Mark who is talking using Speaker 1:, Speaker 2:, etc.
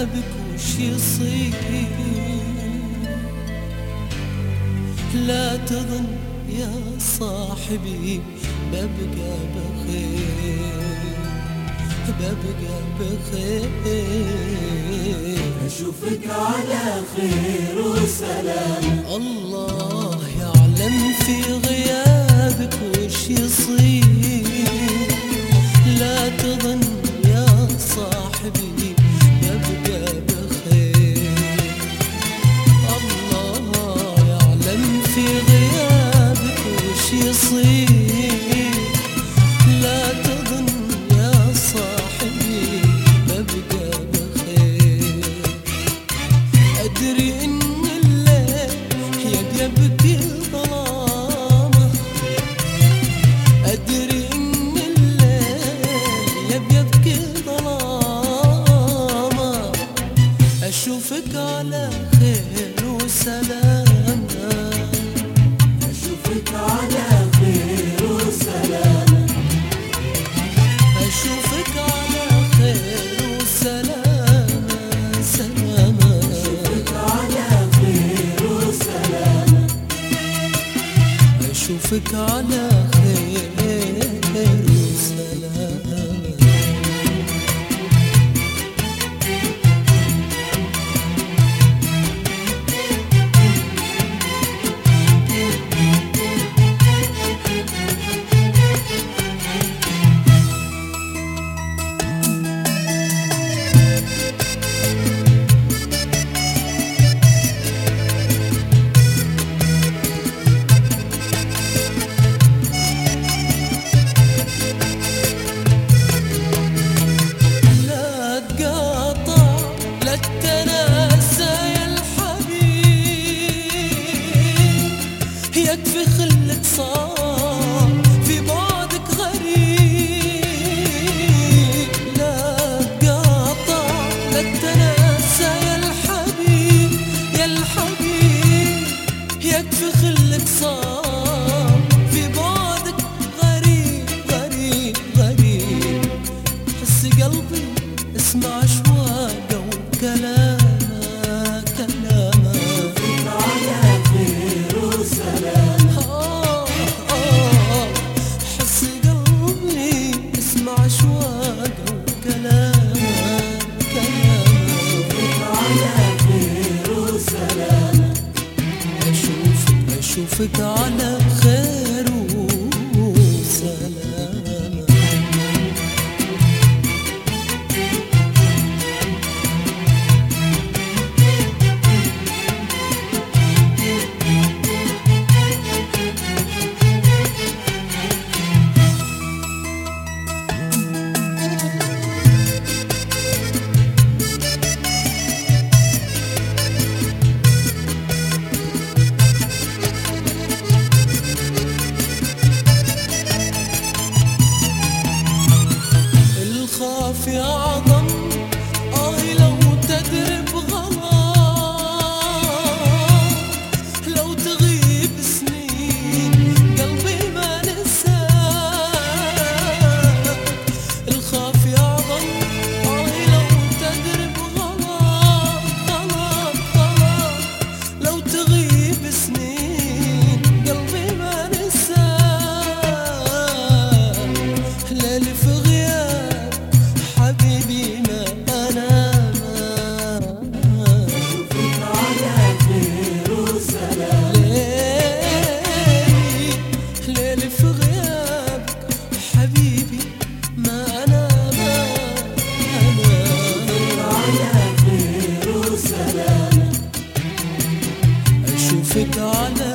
Speaker 1: غيابك وش يصير. لا تظن يا صاحبي ببقى بخير، ببقى بخير.
Speaker 2: أشوفك على خير وسلام.
Speaker 1: الله يعلم في غيابك وش يصير. لا تظن يا صاحبي ببقى بخير. الله يعلم في غيابك وش يصير. لا تظن يا صاحبي ببقى بخير. أدري إن الليل يبكي ظلامه، أدري إن الليل يبكي ظلامه. أشوفك على خير وسلام،
Speaker 2: أشوفك على خير وسلام.
Speaker 1: أشوفك على خير وسلام، سلام.
Speaker 2: أشوفك على خير وسلام.
Speaker 1: أشوفك على خير وسلام. يكفي خلك صار في بعدك غريب. لا تقاطع لا تناسى يا الحبيب، يا الحبيب. يكفي خلك صار في بعدك غريب، غريب، غريب. حس قلبي اسمع أشواقه وكلامه، كلامه. حس قلبي اسمع أشواقه وكلامه، كلامه.
Speaker 2: على خير وسلام.
Speaker 1: أشوفك على خير وسلام. الخاف أعظم لو تدري بغلط، لو تغيب سنين قلبي ما نساك. الخاف أعظم لو تدري بغلط، غلط، غلط. لو تغيب سنين قلبي ما نساك. ليلي في غياب حبيبي ما أنام.
Speaker 2: أشوفك على خير وسلام.
Speaker 1: ليلي في غيابك حبيبي ما أنام.
Speaker 2: أشوفك على خير وسلام.
Speaker 1: أشوفك على